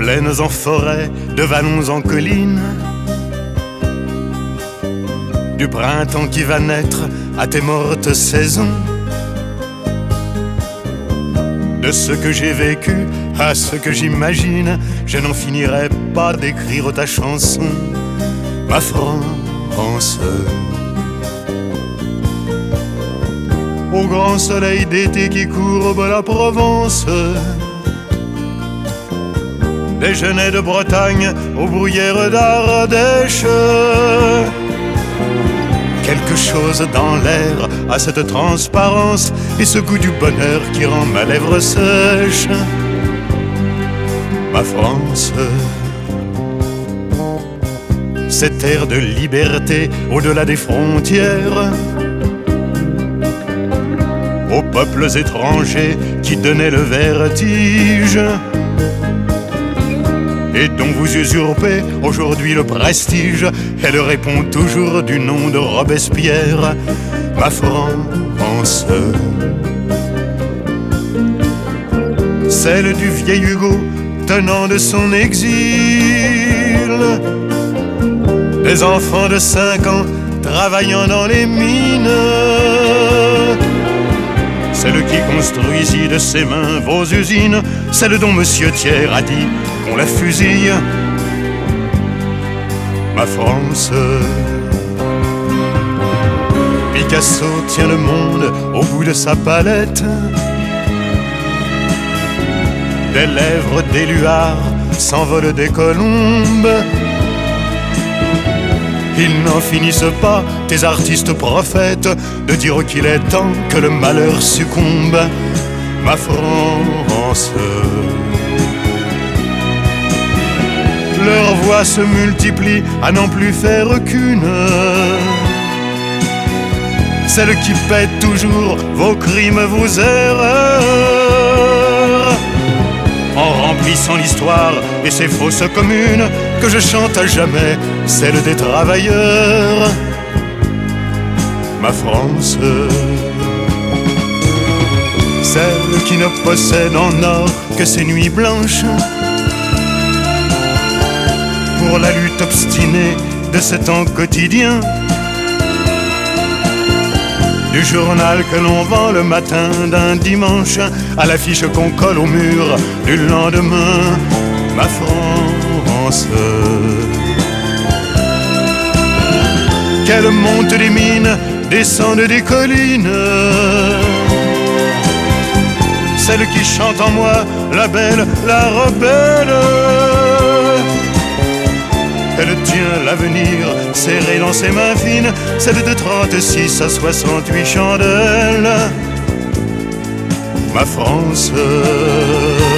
plaines en forêt, de vallons en collines, du printemps qui va naître à tes mortes saisons, de ce que j'ai vécu à ce que j'imagine, je n'en finirai pas d'écrire ta chanson, ma France. Au grand soleil d'été qui courbe la Provence, des genêts de Bretagne aux bruyères d'Ardèche, quelque chose dans l'air a cette transparence et ce goût du bonheur qui rend ma lèvre sèche, ma France. Cette air de liberté au-delà des frontières, aux peuples étrangers qui donnaient le vertige et dont vous usurpez aujourd'hui le prestige. Elle répond toujours du nom de Robespierre, ma France. Celle du vieil Hugo tenant de son exil, des enfants de 5 ans travaillant dans les mines, celle qui construisit de ses mains vos usines, celle dont Monsieur Thiers a dit qu'on la fusille, ma France. Picasso tient le monde au bout de sa palette, des lèvres d'éluard s'envolent des colombes. Ils n'en finissent pas, tes artistes prophètes, de dire qu'il est temps que le malheur succombe, ma France. Leurs voix se multiplient à n'en plus faire qu'une, celle qui paie toujours vos crimes, vos erreurs, en remplissant l'histoire et ses fausses communes, que je chante à jamais, celle des travailleurs, ma France. Celle qui ne possède en or que ses nuits blanches, pour la lutte obstinée de ce temps quotidien, du journal que l'on vend le matin d'un dimanche à l'affiche qu'on colle au mur du lendemain, ma France. Qu'elle monte des mines, descende des collines, celle qui chante en moi, la belle, la rebelle. Elle tient l'avenir serré dans ses mains fines, celle de 36 à 68 chandelles, ma France.